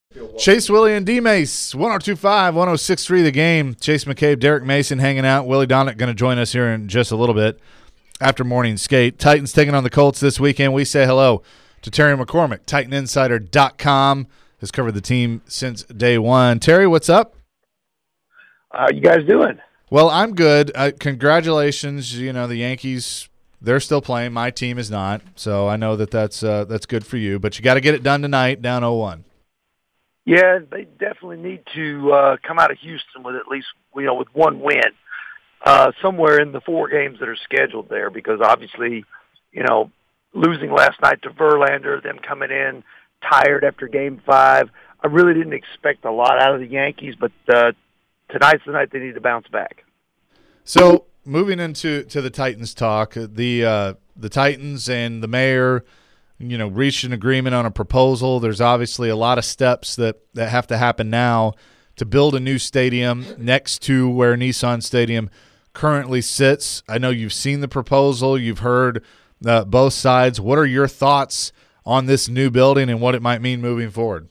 Chase, Willie, and D-Mace, 102.5, 106.3 The Game. Chase McCabe, Derek Mason hanging out. Willie Donnet going to join us here in just a little bit after morning skate. Titans taking on the Colts this weekend. We say hello to Terry McCormick. TitanInsider.com has covered the team since day one. Terry, what's up? How you guys doing? Well, I'm good. Congratulations. You know, the Yankees, they're still playing. My team is not. So I know that's good for you. But you got to get it done tonight, down 0-1. Yeah, they definitely need to come out of Houston with at least, with one win somewhere in the 4 games that are scheduled there, because obviously, losing last night to Verlander, them coming in tired after Game 5, I really didn't expect a lot out of the Yankees, but tonight's the night they need to bounce back. So moving into the Titans talk, the Titans and the mayor – reached an agreement on a proposal. There's obviously a lot of steps that have to happen now to build a new stadium next to where Nissan Stadium currently sits. I know you've seen the proposal. You've heard both sides. What are your thoughts on this new building and what it might mean moving forward?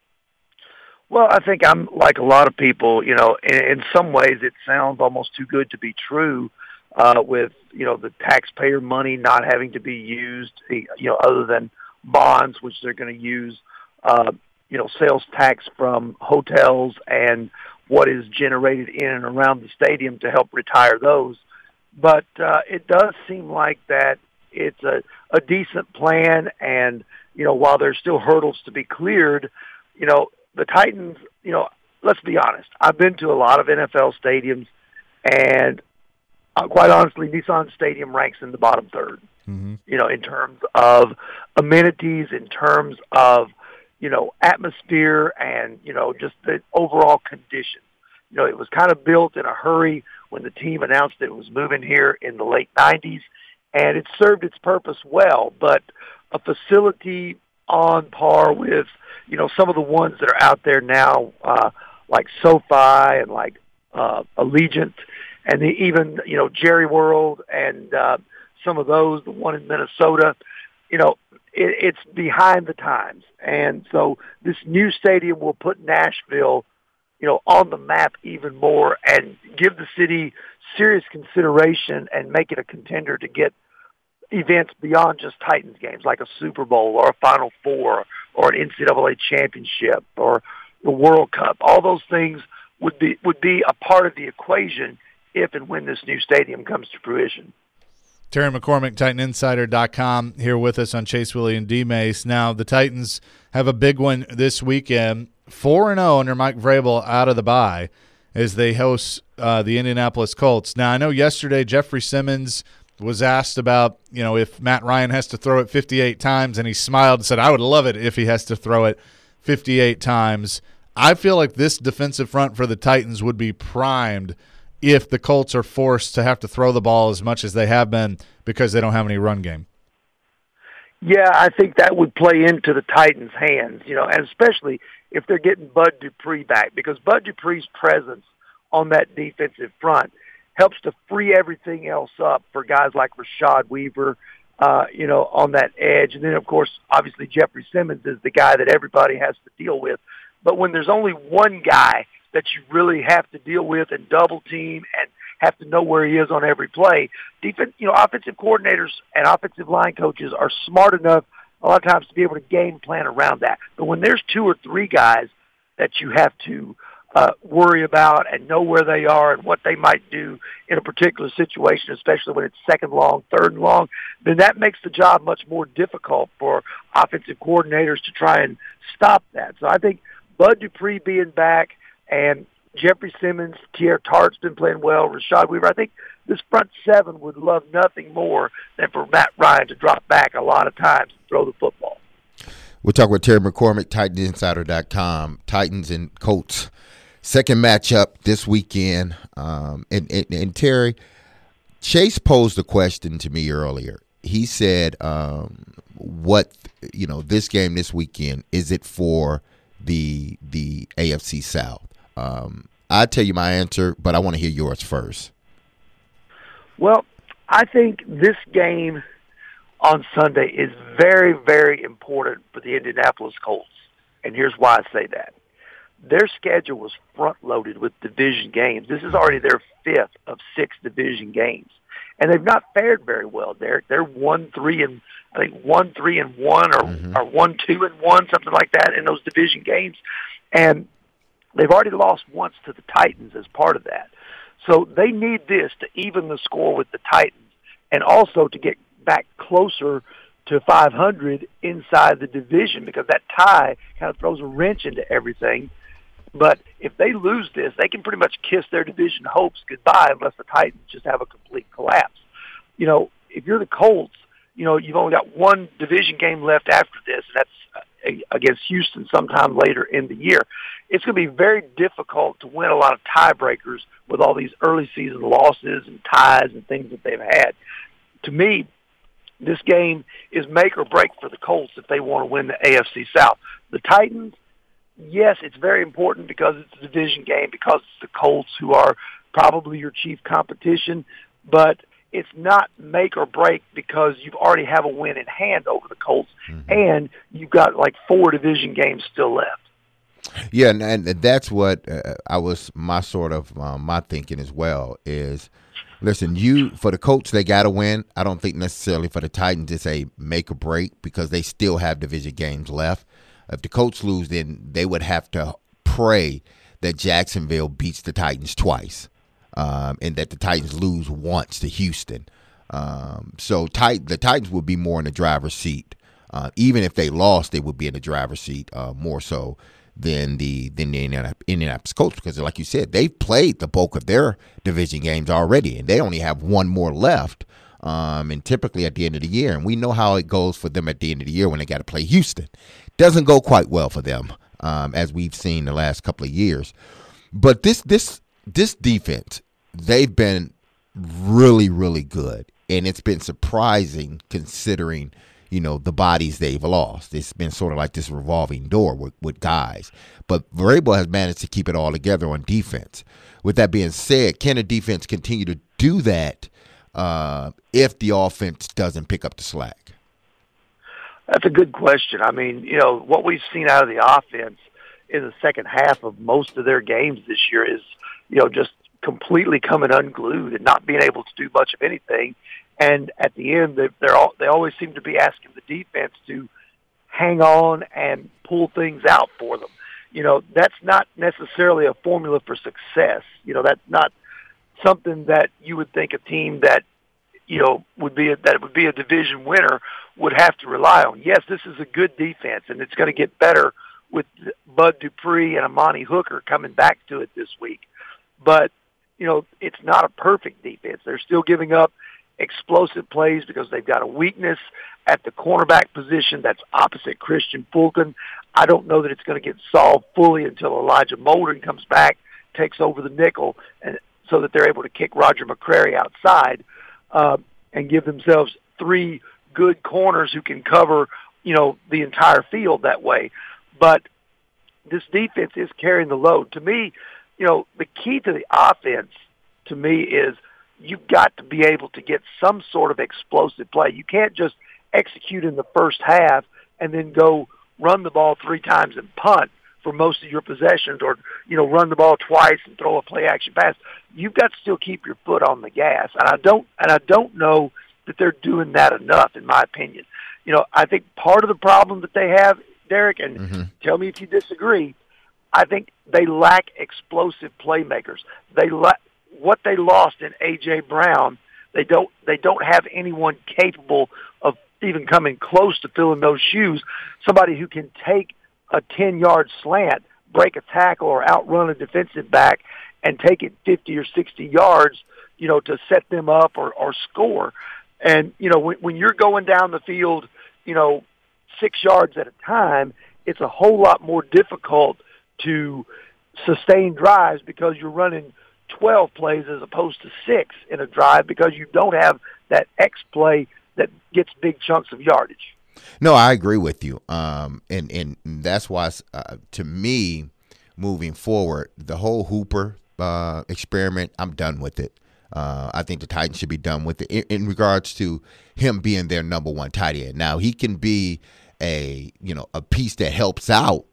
Well, I think I'm like a lot of people, in some ways it sounds almost too good to be true. With the taxpayer money not having to be used, other than bonds, which they're going to use, sales tax from hotels and what is generated in and around the stadium to help retire those. But it does seem like that it's a decent plan, and while there's still hurdles to be cleared, the Titans, let's be honest, I've been to a lot of NFL stadiums, and quite honestly, Nissan Stadium ranks in the bottom third, in terms of amenities, in terms of, atmosphere, and, just the overall conditions. It was kind of built in a hurry when the team announced it was moving here in the late 90s, and it served its purpose well. But a facility on par with, some of the ones that are out there now, like SoFi and like Allegiant, and even, Jerry World and some of those, the one in Minnesota, it's behind the times. And so this new stadium will put Nashville, on the map even more and give the city serious consideration and make it a contender to get events beyond just Titans games, like a Super Bowl or a Final Four or an NCAA championship or the World Cup. All those things would be a part of the equation if and when this new stadium comes to fruition. Terry McCormick, TitanInsider.com, here with us on Chase, Willie, and D-Mace. Now, the Titans have a big one this weekend, 4-0 under Mike Vrabel out of the bye as they host the Indianapolis Colts. Now, I know yesterday Jeffrey Simmons was asked about, if Matt Ryan has to throw it 58 times, and he smiled and said, I would love it if he has to throw it 58 times. I feel like this defensive front for the Titans would be primed if the Colts are forced to have to throw the ball as much as they have been because they don't have any run game. Yeah, I think that would play into the Titans' hands, and especially if they're getting Bud Dupree back, because Bud Dupree's presence on that defensive front helps to free everything else up for guys like Rashad Weaver, on that edge. And then, of course, obviously Jeffrey Simmons is the guy that everybody has to deal with. But when there's only one guy that you really have to deal with and double team and have to know where he is on every play, offensive coordinators and offensive line coaches are smart enough a lot of times to be able to game plan around that. But when there's 2 or 3 guys that you have to worry about and know where they are and what they might do in a particular situation, especially when it's second long, third and long, then that makes the job much more difficult for offensive coordinators to try and stop that. So I think Bud Dupree being back and Jeffrey Simmons, Kier Tart's been playing well, Rashad Weaver, I think this front 7 would love nothing more than for Matt Ryan to drop back a lot of times and throw the football. We'll talk with Terry McCormick, TitanInsider.com, Titans and Colts. Second matchup this weekend. And Terry, Chase posed a question to me earlier. He said, this game this weekend, is it for the AFC South? I'll tell you my answer, but I want to hear yours first. Well, I think this game on Sunday is very, very important for the Indianapolis Colts. and here's why I say that. Their schedule was front-loaded with division games. This is already their 5th of 6 division games, and they've not fared very well. They're 1-3 and I think 1-3-1 or 1-2-1, something like that in those division games, and they've already lost once to the Titans as part of that. So they need this to even the score with the Titans, and also to get back closer to 500 inside the division, because that tie kind of throws a wrench into everything. But if they lose this, they can pretty much kiss their division hopes goodbye unless the Titans just have a complete collapse. You know, if you're the Colts, you know, you've only got one division game left after this, and that's against Houston sometime later in the year. It's going to be very difficult to win a lot of tiebreakers with all these early season losses and ties and things that they've had. To me, this game is make or break for the Colts if they want to win the AFC South. The Titans, yes, it's very important because it's a division game, because it's the Colts who are probably your chief competition, but it's not make or break because you already have a win in hand over the Colts, and you've got like 4 division games still left. Yeah, and that's what my sort of my thinking as well is, listen, for the Colts, they got to win. I don't think necessarily for the Titans it's a make or break because they still have division games left. If the Colts lose, then they would have to pray that Jacksonville beats the Titans twice, and that the Titans lose once to Houston. So the Titans would be more in the driver's seat. Even if they lost, they would be in the driver's seat more so than the Indianapolis Colts, because like you said, they've played the bulk of their division games already, and they only have one more left. And typically at the end of the year, and we know how it goes for them at the end of the year when they got to play Houston. Doesn't go quite well for them, as we've seen the last couple of years. But this defense, they've been really, really good, and it's been surprising considering, you know, the bodies they've lost. It's been sort of like this revolving door with guys. But Vrabel has managed to keep it all together on defense. With that being said, can the defense continue to do that if the offense doesn't pick up the slack? That's a good question. I mean, you know, what we've seen out of the offense in the second half of most of their games this year is, you know, just completely coming unglued and not being able to do much of anything. And at the end, they always seem to be asking the defense to hang on and pull things out for them. You know, that's not necessarily a formula for success. You know, that's not something that you would think a team that, you know, would be a division winner would have to rely on. Yes, this is a good defense, and it's going to get better with Bud Dupree and Amani Hooker coming back to it this week. But, you know, it's not a perfect defense. They're still giving up explosive plays because they've got a weakness at the cornerback position that's opposite Christian Fulton. I don't know that it's going to get solved fully until Elijah Molden comes back, takes over the nickel, and so that they're able to kick Roger McCreary outside and give themselves 3 good corners who can cover, you know, the entire field that way. But this defense is carrying the load. To me, you know, the key to the offense, to me, is you've got to be able to get some sort of explosive play. You can't just execute in the first half and then go run the ball 3 times and punt for most of your possessions, or, you know, run the ball twice and throw a play action pass. You've got to still keep your foot on the gas. And I don't know that they're doing that enough, in my opinion. You know, I think part of the problem that they have, Derek, and tell me if you disagree, I think they lack explosive playmakers. What they lost in A.J. Brown, they don't have anyone capable of even coming close to filling those shoes, somebody who can take a 10-yard slant, break a tackle, or outrun a defensive back and take it 50 or 60 yards, you know, to set them up or score. And, you know, when you're going down the field, you know, 6 yards at a time, it's a whole lot more difficult to sustain drives because you're running 12 plays as opposed to 6 in a drive because you don't have that X play that gets big chunks of yardage. No, I agree with you. And that's why, to me, moving forward, the whole Hooper experiment, I'm done with it. I think the Titans should be done with it in regards to him being their number one tight end. Now, he can be a piece that helps out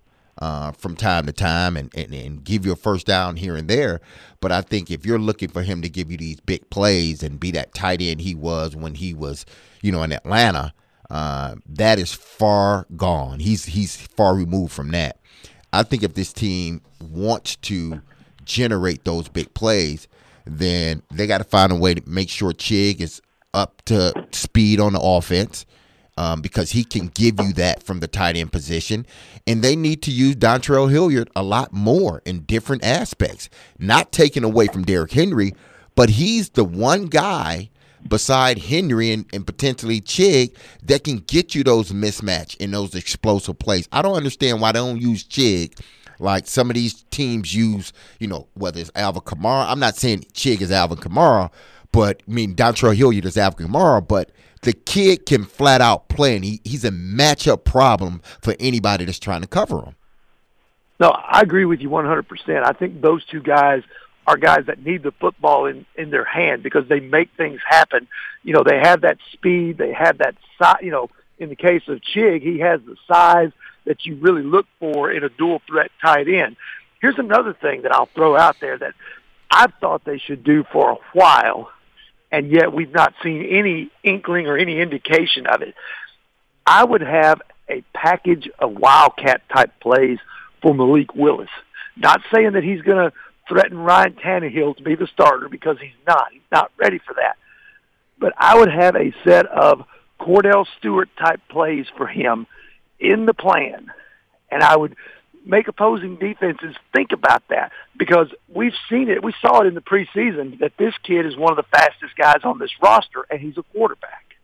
from time to time and give you a first down here and there. But I think if you're looking for him to give you these big plays and be that tight end he was when he was, in Atlanta, that is far gone. He's far removed from that. I think if this team wants to generate those big plays, then they got to find a way to make sure Chig is up to speed on the offense. Because he can give you that from the tight end position. And they need to use Dontrell Hilliard a lot more in different aspects. Not taking away from Derrick Henry, but he's the one guy beside Henry and potentially Chig that can get you those mismatch and those explosive plays. I don't understand why they don't use Chig like some of these teams use, whether it's Alvin Kamara. I'm not saying Chig is Alvin Kamara, but Dontrell Hilliard is Alvin Kamara, but the kid can flat out play, and he's a matchup problem for anybody that's trying to cover him. No, I agree with you 100%. I think those two guys are guys that need the football in their hand because they make things happen. They have that speed. They have that size. In the case of Chig, he has the size that you really look for in a dual-threat tight end. Here's another thing that I'll throw out there that I've thought they should do for a while, and yet we've not seen any inkling or any indication of it. I would have a package of Wildcat-type plays for Malik Willis. Not saying that he's going to threaten Ryan Tannehill to be the starter because he's not. He's not ready for that. But I would have a set of Cordell Stewart-type plays for him in the plan, and I would make opposing defenses think about that because we've seen it. We saw it in the preseason that this kid is one of the fastest guys on this roster, and he's a quarterback.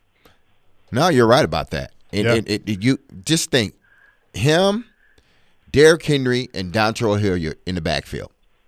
No, you're right about that. You just think him, Derrick Henry, and Dontrell Hilliard in the backfield.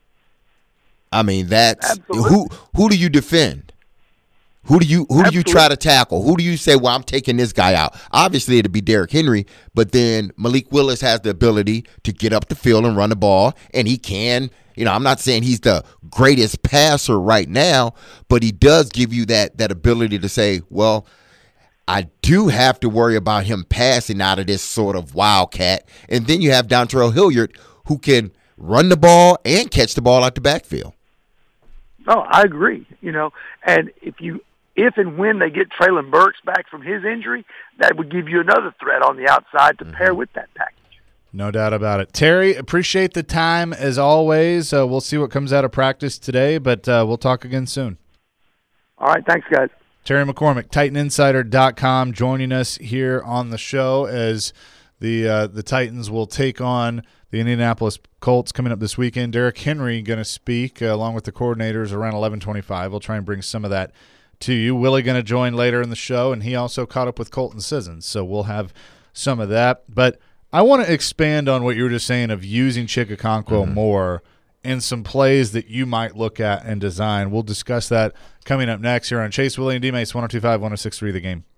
That's Absolutely. Who do you defend? Who do you try to tackle? Who do you say, well, I'm taking this guy out? Obviously, it'd be Derrick Henry, but then Malik Willis has the ability to get up the field and run the ball, and he can. I'm not saying he's the greatest passer right now, but he does give you that ability to say, well, I do have to worry about him passing out of this sort of wildcat. And then you have Dontrell Hilliard who can run the ball and catch the ball out the backfield. No, I agree. And if and when they get Traylon Burks back from his injury, that would give you another threat on the outside to pair with that package. No doubt about it. Terry, appreciate the time as always. We'll see what comes out of practice today, but we'll talk again soon. All right, thanks, guys. Terry McCormick, TitanInsider.com, joining us here on the show as the Titans will take on the Indianapolis Colts coming up this weekend. Derrick Henry going to speak along with the coordinators around 11:25. We'll try and bring some of that to you. Willie going to join later in the show, and he also caught up with Colton Sissons, so we'll have some of that. But I want to expand on what you were just saying of using Chig Okonkwo more in some plays that you might look at and design. We'll discuss that coming up next here on Chase, Willie, and D-Mace, 102.5, 106.3 The Game.